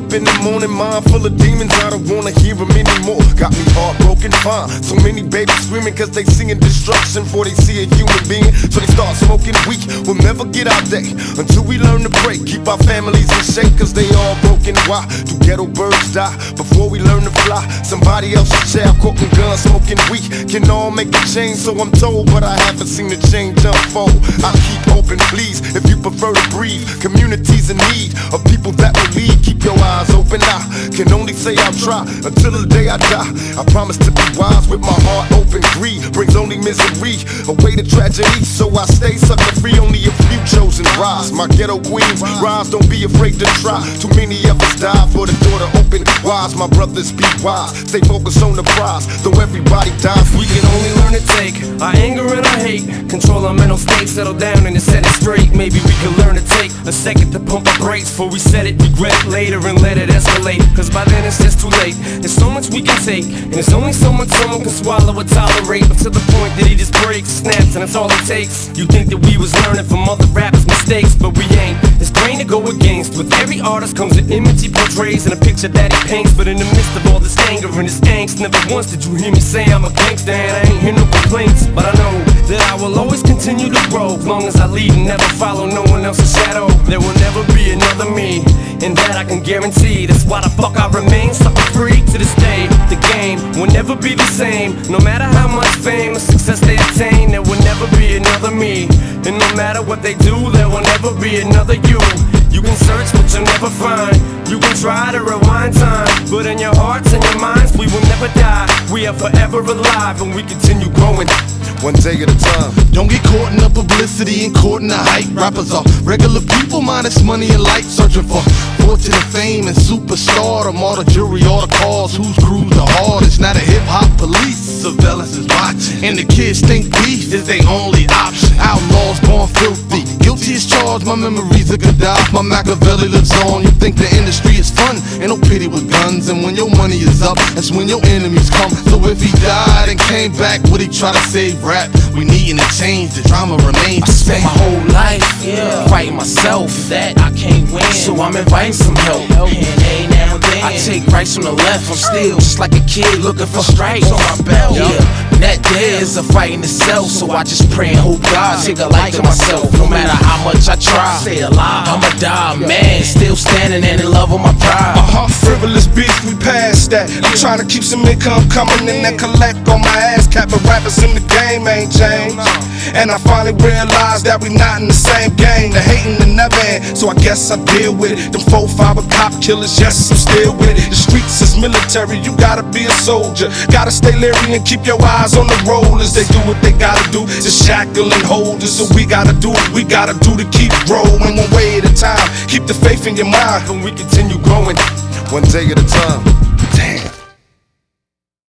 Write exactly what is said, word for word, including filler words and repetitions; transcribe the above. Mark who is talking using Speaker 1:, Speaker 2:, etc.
Speaker 1: up in the morning, mind full of demons, I don't wanna hear them anymore. Got me heartbroken, fine. So many babies screaming cause they seeing destruction before they see a human being. So they start smoking weed, we'll never get our day until we learn to pray. Keep our families in shape cause they all broken. Why do ghetto birds die before we learn to fly? Somebody else's child caught in guns, smoking weed can all make a change, so I'm told, but I haven't seen the change unfold. I keep hoping, please, if you prefer to breathe. Communities in need of people that will lead. Keep your eyes open, I can only say I'll try until the day I die. I promise to be wise with my heart open. Greed brings only misery, away to tragedy, so I stay sucker free. Only a few chosen rise. My ghetto queens rise, don't be afraid to try. Too many of us die for the door to open. Wise, my brothers, be wise. Stay focused on the prize, though everybody dies.
Speaker 2: We can only learn to take our anger and our hate, control our mental state, settle down and set it straight. Maybe we can learn to take a second to pump our brakes before we set it, regret it later and let it escalate. Cause by then it's just too late. There's so much we can take, and there's only so much someone can swallow or tolerate. But to the point that he just breaks, snaps, and that's all it takes. You think that we was learning from other rappers' mistakes, but we ain't. It's grain to go against. With every artist comes an image he portrays and a picture that he paints. But in the midst of all this anger and this angst, never once did you hear me say I'm a gangster, and I ain't hear no complaints. But I know that I will always continue to grow, as long as I lead and never follow no one else's shadow. There will never be another me, and that I can guarantee. That's why the fuck I remain sucker free to this day. The game will never be the same, no matter how much fame or success they attain. There will never be another me, and no matter what they do, there will never be another you. You can search but you'll never find. You can try to rewind time, but in your hearts and your minds we will never die. We are forever alive and we continue growing,
Speaker 1: one day at a time.
Speaker 3: Don't get caught in the publicity and caught in the hype. Rappers are regular people minus money and light, searching for fortune and fame and superstardom. All the jury, all the cars, whose crew's the hardest. Now the hip-hop police surveillance is watching, and the kids think beef is their only option. Outlaws born filthy, guilty as charged. My memories of Gaddafi, my Machiavelli lives on. You think the industry is fun, ain't no pity with guns. And when your money is up, that's when your enemies come. So if he died and came back, would he try to save rap? We needin' to change, the drama remains the same.
Speaker 4: I spent my whole life yeah. fighting myself, that I can't win, so I'm inviting some help. And every now and then I take rights from the left. I'm still just like a kid looking for stripes on my belt. Yeah. That there is a fight in itself, so I just pray and hope God take a life to myself. No matter how much I try, stay alive, I'ma die, man. Still standing and in love with my pride.
Speaker 5: Uh-huh, frivolous beef, we past that. I'm trying to keep some income coming in and collect on my ass cap. But rappers in the game ain't changed, and I finally realized that we not in the same game. The hating and never end, so I guess I deal with it. Them four five cop killers, yes, I'm still with it. The streets is military, you gotta be a soldier. Gotta stay leery and keep your eyes on the rollers. They do what they gotta do to shackle and hold us. So we gotta do what we gotta do to keep growing, one way at a time. Keep the faith in your mind,
Speaker 1: and we continue growing, one day at a time. Damn.